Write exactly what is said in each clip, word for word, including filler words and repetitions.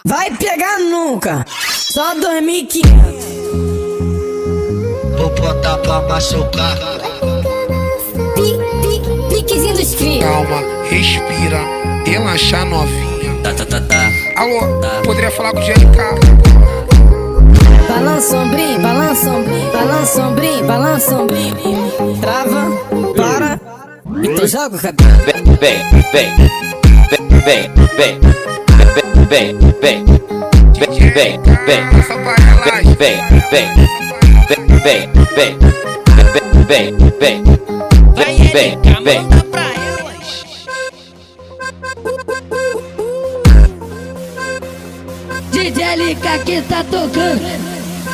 Vai pegar nunca, só dois mil e quinhentos. Vou botar pra machucar. Pi, pi, piquezinho dos cria. Calma, respira, relaxa novinha. Tá, tá, tá, tá. Alô, Tá. poderia falar com o G L K? Balança ombrinho, balança ombrinho, balança ombrinho, balança ombrinho. Trava, para, então joga o cabelo. Vem, vem, vem, vem, vem, vem, vem, vem, vem, vem, vem, Essa parelagem. vem, vem, vem, vem, vem, vem, vem, vem, vem, vem. D J L K que tá tocando,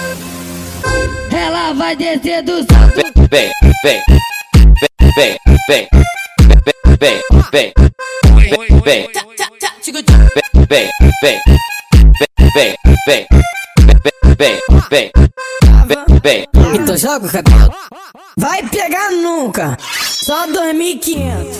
ela vai descer do salto. Vem, vem, vem, vem, vem, vem, vem, Oi, oi, oi, vem, oi, oi. vem, vem, vem, vem, vem, vem, vem, vem. Então joga o cabelo. Vai pegar nunca, só dois mil e quinhentos.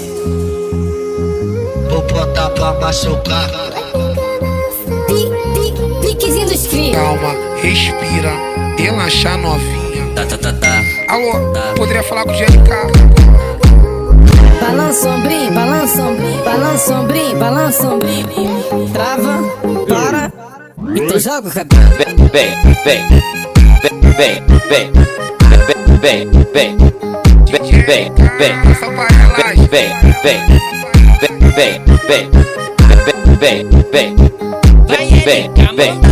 Vou botar pra machucar. Pi, pi, piquezinho dos cria. Calma, respira, relaxa novinha. Tá, tá, tá, tá. Alô, poderia falar com o G L K? Balança ombrinho, balança ombrinho, balança ombrinho, balança ombrinho. Trava, para, então joga o cabelo. Vem, vem, vem, vem, vem, vem, vem, vem, vem, vem, Essa parelagem. vem, vem, vem, vem, vem, vem, vem, vem, vem.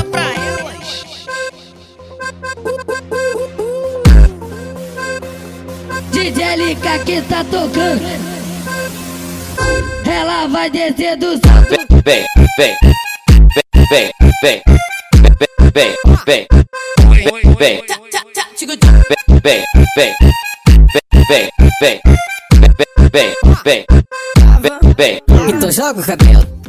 D J L K que tá tocando, ela vai descer do salto. Vem, vem, vem, vem, vem, vem, vem, Oi, oi, oi, vem, oi, oi. vem, vem, vem, vem, vem, vem, vem, vem, vem. Então joga o cabelo.